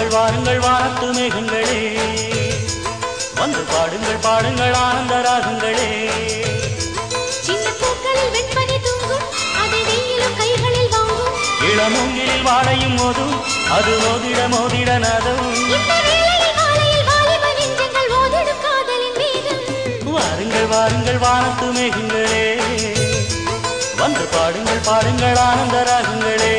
வாருங்கள் வாருங்கள் வானத்து மேகங்களே, வந்து பாடுங்கள் பாடுங்கள் ஆனந்த ராகங்களே. சின்ன பூக்களில் வெண்பனி தூங்கும், அதை வெயிலும் கைகளில் வாங்கும். இளமூங்கிலில் வாடையும் மோதும், அது மோதிட மோதிட நாதம். இந்த வேளையில் மாலையில் வாலிப நெஞ்சங்கள் ஓதிடும் காதலின் மேகம். வாருங்கள் வாருங்கள் வானத்து மேகங்களே, வந்து பாடுங்கள் பாடுங்கள் ஆனந்த ராகங்களே.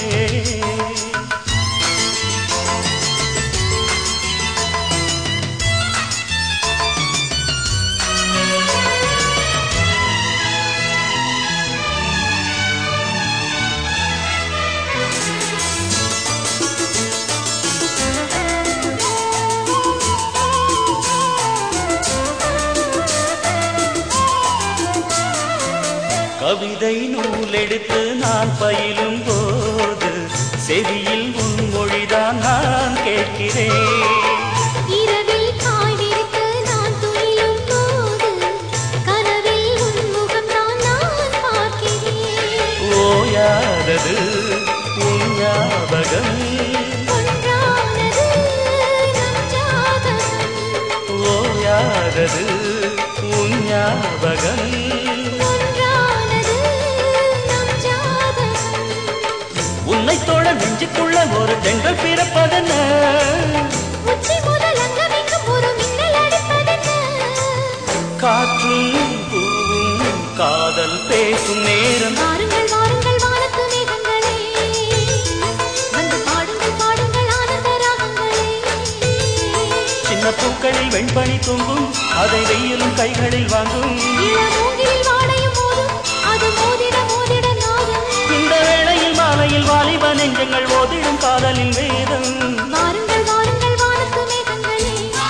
கவிதை நூலெடுத்து நான் பயிலும் போது செவியில் உன் மொழிதான் நான் கேட்கிறேன். இரவில் காய் விரித்து நான் துயிலும் போது கனவில் உன் முகம் நான் பார்க்கிறேன். ஓயாதது உன் ஞாபகம், ஒன்றானது நம் ஜாதகம். ஓயாதது உன் ஞாபகம். உன்னை தோழ நெஞ்சுக்குள்ள ஒரு தென்றல் பிறப்பதென்ன, உச்சி முதல் அங்கமிக்கும் ஒரு மின்னல் அடிப்பதென்ன. காற்றும் பூவும் காதல் பேசும் நேரம். வாருங்கள் வாருங்கள் வானத்து மேகங்களே, வந்து பாடுங்கள் பாடுங்கள் ஆனந்த ராகங்களே. சின்ன பூக்களில் வெண்பனி தூங்கும், அதை வெயிலும் கைகளில் வாங்கும். இளமூங்கிலில் வாடையும் மோதும், அது மோதிட மோதிட நாதம். இந்த வேளையில் மாலையில் வாலிப நெஞ்சங்கள் ஓதிடும் காதலின் வேதம். வாருங்கள் வாருங்கள் வானத்து மேகங்களே.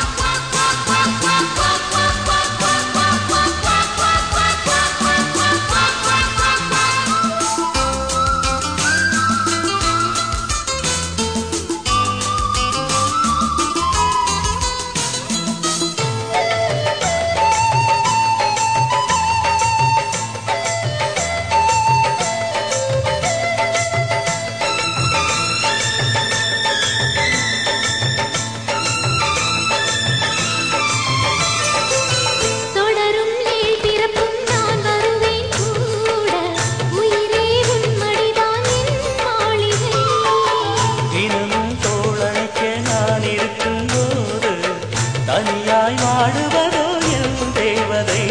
தனியாய் வாடுவதோ என் தேவதை.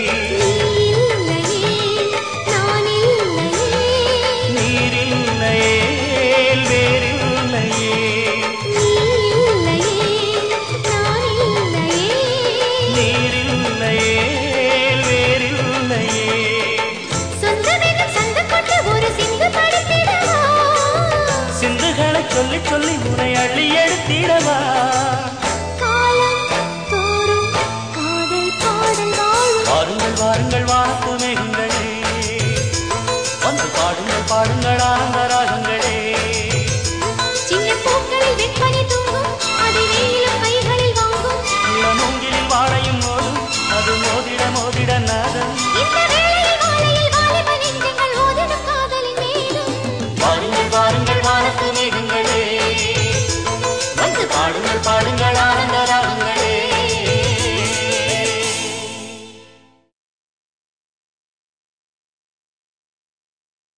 நீரில்லையே வேறில்லையே, நீரில்லையே வேறில்லையே. சிந்துகளை சொல்லி சொல்லி உன்னை அள்ளி எடுத்திடவா. வாருங்கள் வாருங்கள் வானத்து மேகங்களே, வந்து பாடுங்கள் பாடுங்கள் ஆனந்த ராகங்களே. சின்ன பூக்களில் வெண்பனி தூங்கும், அதை வெயிலும் கைகளில் வாங்கும். இளமூங்கிலில் வாடையும் மோதும், அது மோதிட மோதிட நாதம். இந்த வேளையில் மாலையில் வாலிப நெஞ்சங்கள் ஓதிடும் காதலின் மேகம். வாருங்கள் வாருங்கள் வானத்து மேகங்களே, வந்து பாடுங்கள் பாடுங்கள்